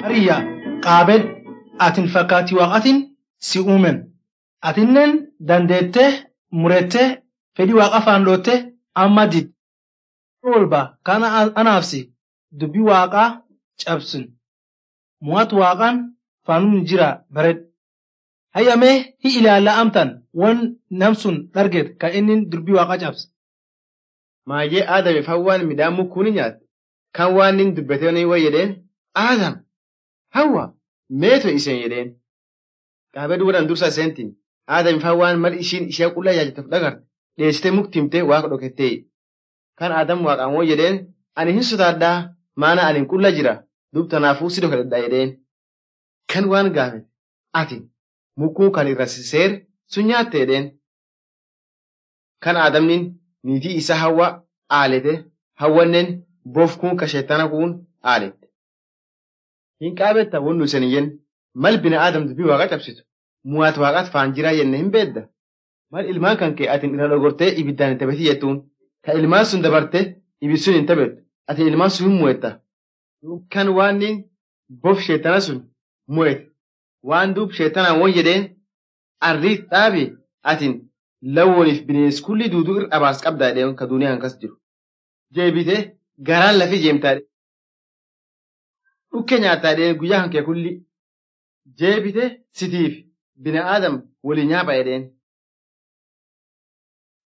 Hariyya qaabed atin fakkaati waaqatin si uumen. Atinnen dandeettee murettee fedhii waaqa afaan dhoottee amma did. Olba kana anaafsi dubbii waaqaa cabsun. Mu'atu waaqaan faanum jira bared. Hayyamee hi ilaalla amtan wan namsun dharget kan inni dubbii waaqaa cabse. Maayee Aadamiif Hawwaan midhaan mukkuu ni nyaate. Kan waan inni dubbatanii waa jedheen Aadam Hawwa meeto isheen jedheen. Qaabee duudhaan dursa iseentiin Aadamiif Hawwaan mal ishiin ishee qullaa yaajjatuuf dhagarte dheessitee mukti himtee waaqa dhokettee. Kan Aadam waaqaan waa jedheen ani hin sodaadhaa maana ani qulla jira dub tanaafuu si dhokadhaa jedheen. Kan waan gaafete ati mukkuu kan irra seer sun nyaatte jedheen. Kan Aadamnin niitii isa Hawwa aalete Hawwannen bofkuun ka sheettana kuun aalette. Hin qaabetta wannu isin yen mal bina Aadam dubbii waaqa cabsitu mu'aat waaqaat faan jiraa jenne hin beedda. Mal ilmaan kan kee atin irra dhogortee ibiddaan hin tapheti jettuun ka ilmaan sun dabarte ibid sun hin taphettu ati ilmaan sun hin mu'etta. Kan waan bof sheettana sun mu'ete waan duub sheettanaan won jedheen arriit dhaabi atin lawwoniif bineensi kulli duuduu irra abaas qabdaa jedheen ka duuniyaan kas jiru. Jeebite garaan lafii jeemtaa dhukke nyaattaa jedheen guyyaa kan kee kulli jeebite sitiif bina Aadam wali nyaapha jedheen.